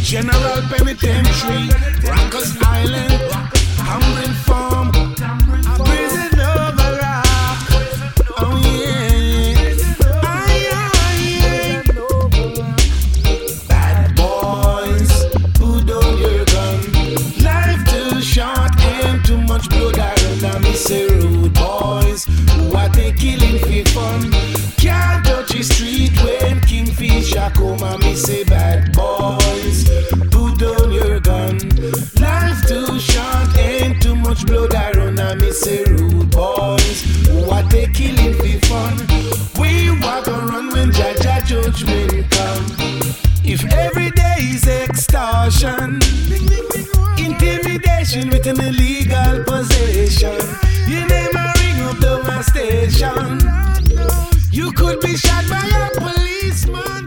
General Penitentiary, Rockers Island, Cameron Farm, prison over rock. Oh yeah, aye, bad boys, put down your gun. Life too short and too much blood around. Me say rude boys, what they killing for fun? Can't touch the street when Kingfisher come. And me say bad boys, put down your gun. Life too short and too much blood around. And me say rude boys, what they killing for fun? We walk and run when Jaja judgment come. If every day is extortion, intimidation with an illegal possession, you never ring up the station. You could be shot by a policeman.